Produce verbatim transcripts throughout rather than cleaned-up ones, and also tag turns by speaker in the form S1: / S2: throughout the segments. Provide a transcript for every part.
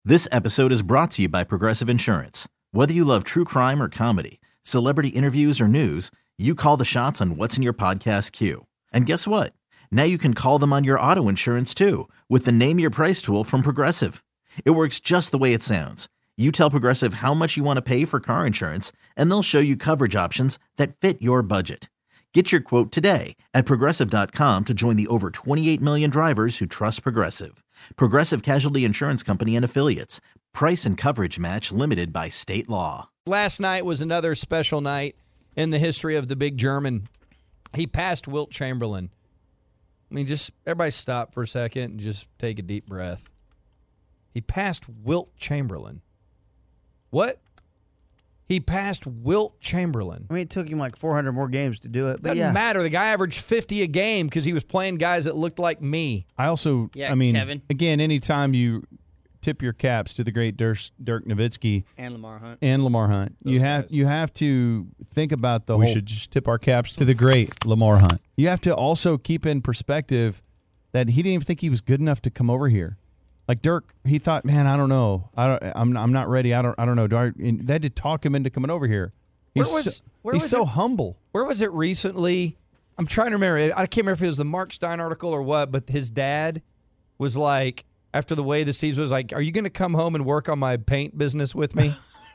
S1: This episode is brought to you by Progressive Insurance. Whether you love true crime or comedy, celebrity interviews or news, you call the shots on what's in your podcast queue. And guess what? Now you can call them on your auto insurance too with the Name Your Price tool from Progressive. It works just the way it sounds. You tell Progressive how much you want to pay for car insurance, and they'll show you coverage options that fit your budget. Get your quote today at Progressive dot com to join the over twenty-eight million drivers who trust Progressive. Progressive Casualty Insurance Company and Affiliates. Price and coverage match limited by state law.
S2: Last night was another special night in the history of the big German. He passed Wilt Chamberlain. I mean, just everybody stop for a second and just take a deep breath. He passed Wilt Chamberlain. What? He passed Wilt Chamberlain.
S3: I mean, it took him like four hundred more games to do it. But
S2: Doesn't
S3: yeah.
S2: matter. The guy averaged fifty a game because he was playing guys that looked like me.
S4: I also,
S5: Yeah,
S4: I mean,
S5: Kevin.
S4: again, anytime you tip your caps to the great Dirk, Dirk Nowitzki
S5: And Lamar Hunt.
S4: and Lamar Hunt,
S2: Those
S4: you have
S2: guys.
S4: you have to think about the
S6: We
S4: whole.
S6: should just tip our caps to the great Lamar Hunt.
S4: You have to also keep in perspective that he didn't even think he was good enough to come over here. Like Dirk, he thought, man, I don't know, I don't, I'm I'm not ready. I don't I don't know. Do I? And they had to talk him into coming over here. He's
S2: Where was-
S4: so,
S2: where
S4: he's
S2: was
S4: so
S2: it?
S4: humble.
S2: Where was it recently? I'm trying to remember. I can't remember if it was the Mark Stein article or what, but his dad was like, after the way the season was like, are you going to come home and work on my paint business with me?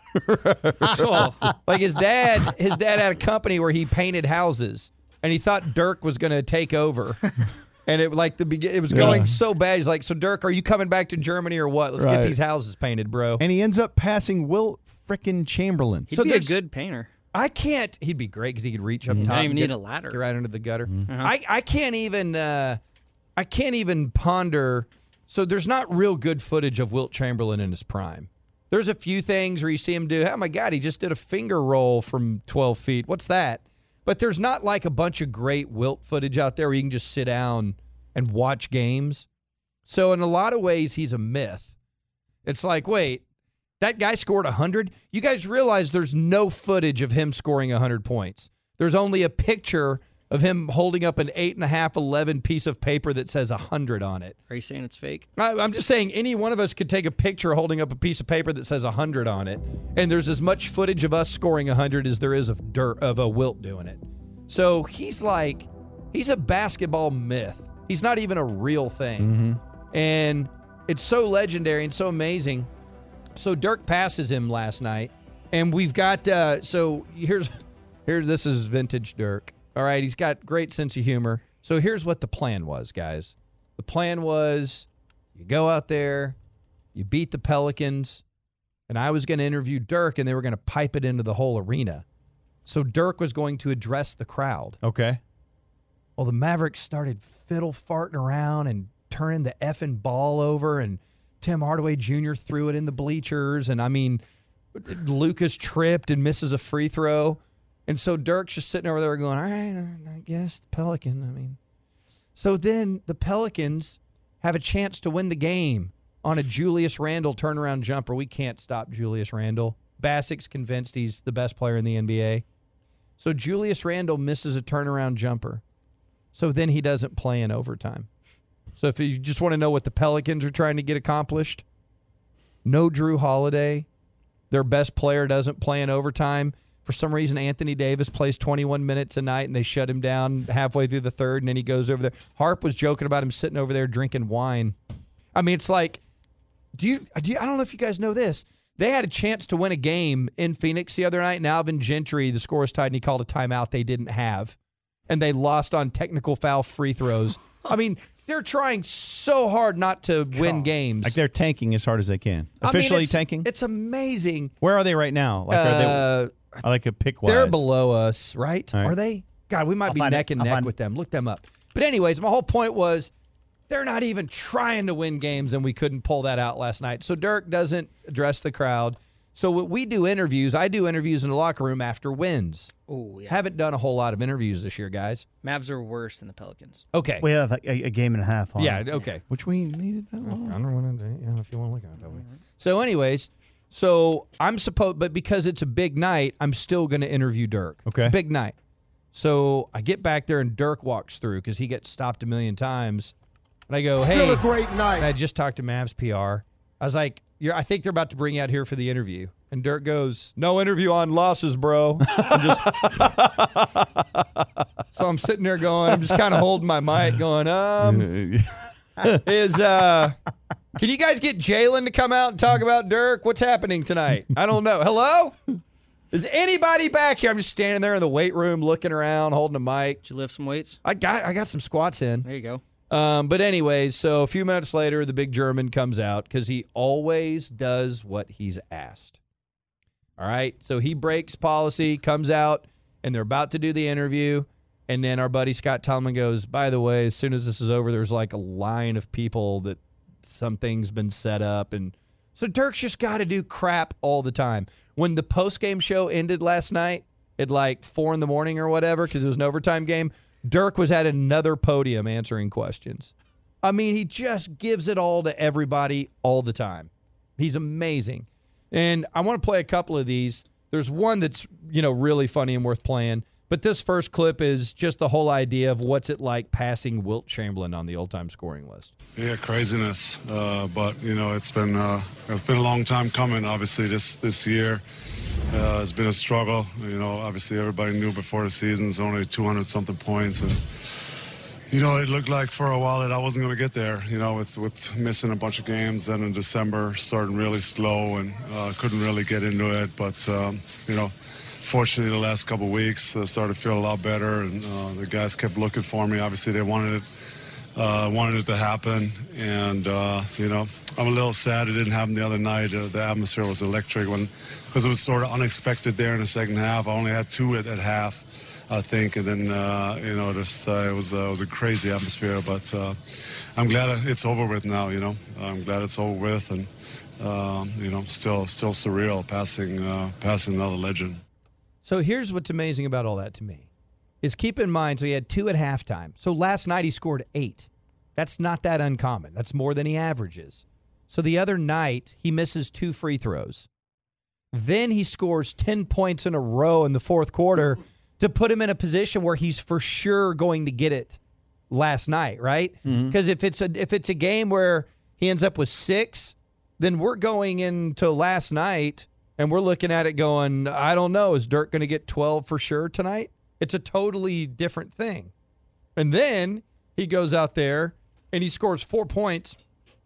S5: Oh,
S2: Like his dad, his dad had a company where he painted houses, and he thought Dirk was going to take over. And it like the begin- it was going
S4: Yeah.
S2: so bad. He's like, so Dirk, are you coming back to Germany or what? Let's
S4: Right.
S2: get these houses painted, bro.
S4: And he ends up passing Wilt frickin' Chamberlain.
S5: he'd
S2: So
S5: be a
S2: there's-
S5: good painter.
S2: I can't. He'd be great because he could reach up top.
S5: Don't even
S2: and
S5: need
S2: get,
S5: a ladder.
S2: Get right under the gutter.
S5: Uh-huh.
S2: I, I can't even. Uh, I can't even ponder. So there's not real good footage of Wilt Chamberlain in his prime. There's a few things where you see him do. Oh my God, he just did a finger roll from twelve feet. What's that? But there's not like a bunch of great Wilt footage out there where you can just sit down and watch games. So in a lot of ways, he's a myth. It's like, wait, that guy scored one hundred? You guys realize there's no footage of him scoring one hundred points. There's only a picture of him holding up an eight and a half, eleven piece of paper that says one hundred on it.
S5: Are you saying it's fake?
S2: I, I'm just saying any one of us could take a picture holding up a piece of paper that says one hundred on it, and there's as much footage of us scoring one hundred as there is of dirt of a Wilt doing it. So he's like, he's a basketball myth. He's not even a real thing. And it's so legendary and so amazing. So Dirk passes him last night, and we've got, uh, so here's, here's, this is vintage Dirk. All right, he's got great sense of humor. So here's what the plan was, guys. The plan was you go out there, you beat the Pelicans, and I was going to interview Dirk, and they were going to pipe it into the whole arena. So Dirk was going to address the crowd.
S4: Okay.
S2: Well, the Mavericks started fiddle farting around and turning the effing ball over, and Tim Hardaway Junior threw it in the bleachers, and I mean, Lucas tripped and misses a free throw. And so Dirk's just sitting over there going, all right, I guess the Pelican, I mean. So then the Pelicans have a chance to win the game on a Julius Randle turnaround jumper. We can't stop Julius Randle. Basic's convinced he's the best player in the N B A. So Julius Randle misses a turnaround jumper. So then he doesn't play in overtime. So if you just want to know what the Pelicans are trying to get accomplished, no Drew Holiday. Their best player doesn't play in overtime. For some reason, Anthony Davis plays twenty-one minutes a night, and they shut him down halfway through the third, and then he goes over there. Harp was joking about him sitting over there drinking wine. I mean, it's like, do you, do you, I don't know if you guys know this. They had a chance to win a game in Phoenix the other night, and Alvin Gentry, the score was tied, and he called a timeout they didn't have. And they lost on technical foul free throws. I mean, they're trying so hard not to win games.
S4: Like they're tanking as hard as they can.
S2: I mean,
S4: Officially
S2: it's-
S4: tanking?
S2: It's amazing.
S4: Where are they right now? Like, are
S2: Uh,
S4: they I like a pick wise?
S2: They're below us, right?
S4: All right.
S2: Are they? God, we might
S3: I'll
S2: be
S3: find
S2: neck
S3: it.
S2: and
S3: I'll
S2: neck
S3: find
S2: with them. Look them up. But anyways, my whole point was they're not even trying to win games, and we couldn't pull that out last night. So Dirk doesn't address the crowd. So when we do interviews, I do interviews in the locker room after wins.
S5: Oh, yeah.
S2: Haven't done a whole lot of interviews this year, guys.
S5: Mavs are worse than the Pelicans.
S2: Okay.
S3: We have like a, a game and a half on.
S2: Yeah,
S3: it.
S2: okay.
S4: Which we needed that long.
S2: I don't want to, yeah, if you want to look at it that way. So anyways, so I'm supposed, but because it's a big night, I'm still going to interview Dirk.
S4: Okay.
S2: It's a big night. So I get back there and Dirk walks through because he gets stopped a million times. And I go, hey.
S7: Still a great night.
S2: And I just talked to Mavs P R. I was like, You're, I think they're about to bring you out here for the interview. And Dirk goes, no interview on losses, bro. I'm just- so I'm sitting there going, I'm just kind of holding my mic going, um, is, uh, can you guys get Jalen to come out and talk about Dirk? What's happening tonight? I don't know. Hello? Is anybody back here? I'm just standing there in the weight room looking around, holding a mic.
S5: Did you lift some weights?
S2: I got I got some squats in.
S5: There you go.
S2: Um, but anyways, so a few minutes later, the big German comes out because he always does what he's asked. All right, so he breaks policy, comes out, and they're about to do the interview. And then our buddy Scott Tillman goes, by the way, as soon as this is over, there's like a line of people that something's been set up. And so Dirk's just got to do crap all the time. When the post-game show ended last night at like four in the morning or whatever, because it was an overtime game, Dirk was at another podium answering questions. I mean, he just gives it all to everybody all the time. He's amazing. And I want to play a couple of these. There's one that's, you know, really funny and worth playing. But this first clip is just the whole idea of what's it like passing Wilt Chamberlain on the all-time scoring list.
S7: Yeah, craziness. Uh, but, you know, it's been uh, it's been a long time coming, obviously, this, this year. Uh, it's been a struggle. You know, obviously everybody knew before the season it's only two hundred something points. And, you know, it looked like for a while that I wasn't going to get there, you know, with, with missing a bunch of games. Then in December, starting really slow and uh, couldn't really get into it. But, um, you know, fortunately, the last couple of weeks uh, started to feel a lot better. And uh, the guys kept looking for me. Obviously, they wanted it. Uh, wanted it to happen, and uh, you know, I'm a little sad it didn't happen the other night. Uh, the atmosphere was electric when, because it was sort of unexpected there in the second half. I only had two at, at half, I think, and then uh, you know, this uh, it was uh, it was a crazy atmosphere. But uh, I'm glad it's over with now. You know, I'm glad it's over with, and uh, you know, still still surreal passing uh, passing another legend.
S2: So here's what's amazing about all that to me. Is keep in mind, so he had two at halftime. So last night he scored eight. That's not that uncommon. That's more than he averages. So the other night, he misses two free throws. Then he scores ten points in a row in the fourth quarter to put him in a position where he's for sure going to get it last night, right? Because mm-hmm. if it's a if it's a game where he ends up with six, then we're going into last night and we're looking at it going, I don't know, is Dirk going to get twelve for sure tonight? It's a totally different thing. And then he goes out there and he scores four points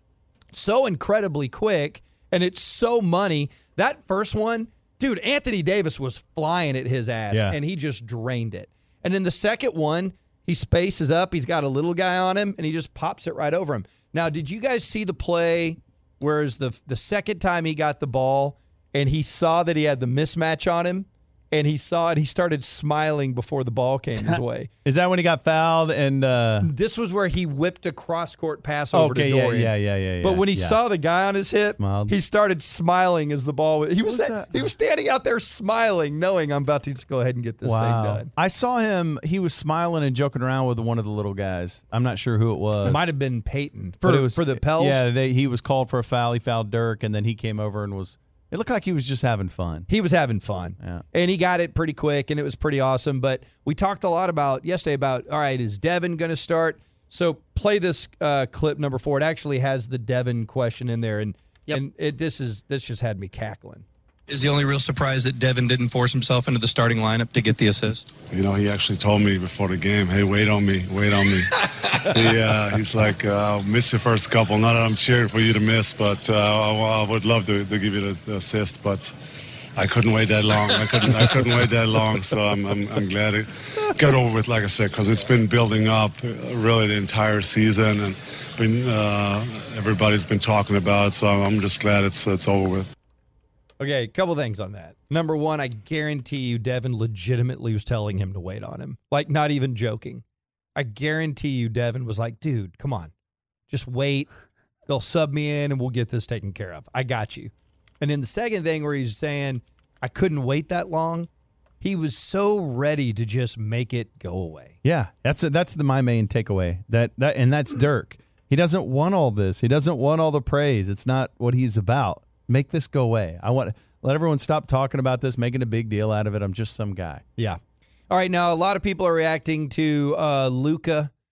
S2: so incredibly quick, and it's so money. That first one, dude, Anthony Davis was flying at his ass, yeah. and he just drained it. And then the second one, he spaces up. He's got a little guy on him, and he just pops it right over him. Now, did you guys see the play whereas the the second time he got the ball and he saw that he had the mismatch on him? And he saw it. He started smiling before the ball came his way.
S4: Is that when he got fouled? And uh...
S2: this was where he whipped a cross-court pass over
S4: okay,
S2: to Dorian.
S4: Yeah, yeah, yeah, yeah.
S2: But when he
S4: yeah.
S2: saw the guy on his hip, Smiled. He started smiling as the ball. He was
S3: that?
S2: he was standing out there smiling, knowing I'm about to just go ahead and get this
S4: wow.
S2: thing done.
S4: I saw him. He was smiling and joking around with one of the little guys. I'm not sure who it was.
S2: It might have been Peyton for
S4: it was,
S2: for the Pels.
S4: Yeah, they, he was called for a foul. He fouled Dirk, and then he came over and was. It looked like he was just having fun.
S2: He was having fun.
S4: Yeah.
S2: And he got it pretty quick, and it was pretty awesome. But we talked a lot about yesterday about, all right, is Devin going to start? So play this uh, clip number four. It actually has the Devin question in there, and
S5: yep.
S2: and it, this is this just had me cackling.
S8: Is the only real surprise that Devin didn't force himself into the starting lineup to get the assist?
S7: You know, he actually told me before the game, hey, wait on me, wait on me. he, uh, he's like, uh, I'll miss your first couple. Not that I'm cheering for you to miss, but uh, I, I would love to, to give you the, the assist, but I couldn't wait that long. I couldn't I couldn't wait that long, so I'm, I'm, I'm glad it got over with, like I said, because it's been building up really the entire season, and been uh, everybody's been talking about it, so I'm just glad it's it's over with.
S2: Okay, a couple things on that. Number one, I guarantee you Devin legitimately was telling him to wait on him. Like, not even joking. I guarantee you Devin was like, dude, come on. Just wait. They'll sub me in and we'll get this taken care of. I got you. And then the second thing where he's saying, I couldn't wait that long, he was so ready to just make it go away.
S4: Yeah, that's a, that's the my main takeaway. That that and that's Dirk. He doesn't want all this. He doesn't want all the praise. It's not what he's about. Make this go away. I want to let everyone stop talking about this, making a big deal out of it. I'm just some guy.
S2: Yeah. All right, now a lot of people are reacting to uh, Luka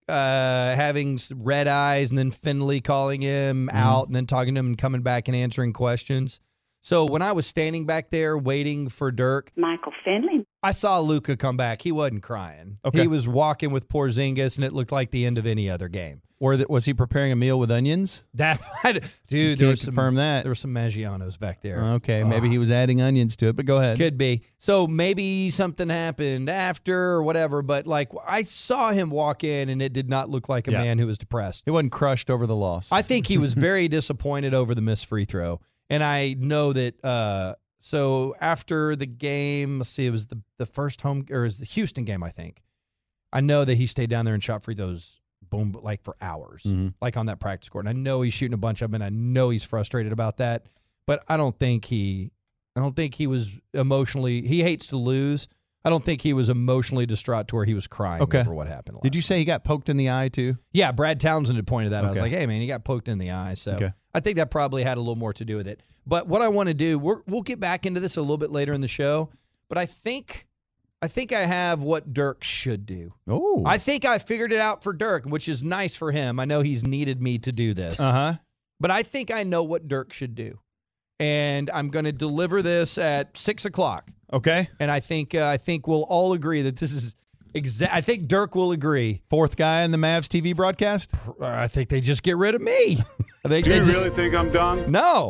S2: uh, having s- red eyes and then Finley calling him
S4: Mm-hmm.
S2: out and then talking to him and coming back and answering questions. So when I was standing back there waiting for Dirk,
S9: Michael Finley.
S2: I saw Luka come back. He wasn't crying.
S4: Okay.
S2: He was walking with Porzingis, and it looked like the end of any other game.
S4: Or that, was he preparing a meal with onions?
S2: That dude,
S4: You
S2: there
S4: can't
S2: was some
S4: confirm that.
S2: There were some Maggianos back there.
S4: Okay, maybe
S2: Ah.
S4: he was adding onions to it, but go ahead.
S2: Could be. So maybe something happened after or whatever, but like I saw him walk in and it did not look like a
S4: Yeah.
S2: man who was depressed.
S4: He wasn't crushed over the loss.
S2: I think he was very disappointed over the missed free throw. And I know that uh so after the game, let's see, it was the, the first home or it was the Houston game, I think. I know that he stayed down there and shot free throws boom like for hours,
S4: Mhm.
S2: like on that practice court. And I know he's shooting a bunch of them, and I know he's frustrated about that. But I don't think he I don't think he was emotionally he hates to lose. I don't think he was emotionally distraught to where he was crying
S4: Okay.
S2: over what happened.
S4: Did you
S2: last
S4: say he got poked in the eye too?
S2: Yeah, Brad Townsend had pointed that out. I was
S4: Okay.
S2: like, hey, man, he got poked in the eye. So
S4: Okay.
S2: I think that probably had a little more to do with it. But what I want to do, we're, we'll get back into this a little bit later in the show. But I think I think I have what Dirk should do.
S4: Oh.
S2: I think I figured it out for Dirk, which is nice for him. I know he's needed me to do this.
S4: Uh-huh.
S2: But I think I know what Dirk should do. And I'm going to deliver this at six o'clock.
S4: Okay.
S2: And I think uh, I think we'll all agree that this is exact. I think Dirk will agree.
S4: Fourth guy in the Mavs T V broadcast?
S2: I think they just get rid of me. I think
S7: Do
S2: they
S7: you
S2: just
S7: really think I'm done?
S2: no.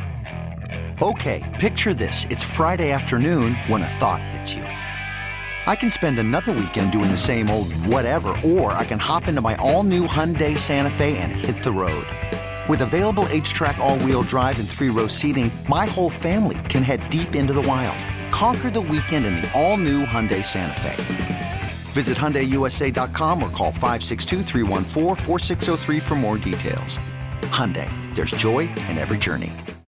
S10: Okay, picture this. It's Friday afternoon when a thought hits you. I can spend another weekend doing the same old whatever, or I can hop into my all-new Hyundai Santa Fe and hit the road. With available H-Track all-wheel drive and three-row seating, my whole family can head deep into the wild. Conquer the weekend in the all-new Hyundai Santa Fe. Visit Hyundai U S A dot com or call five six two, three one four, four six zero three for more details. Hyundai, there's joy in every journey.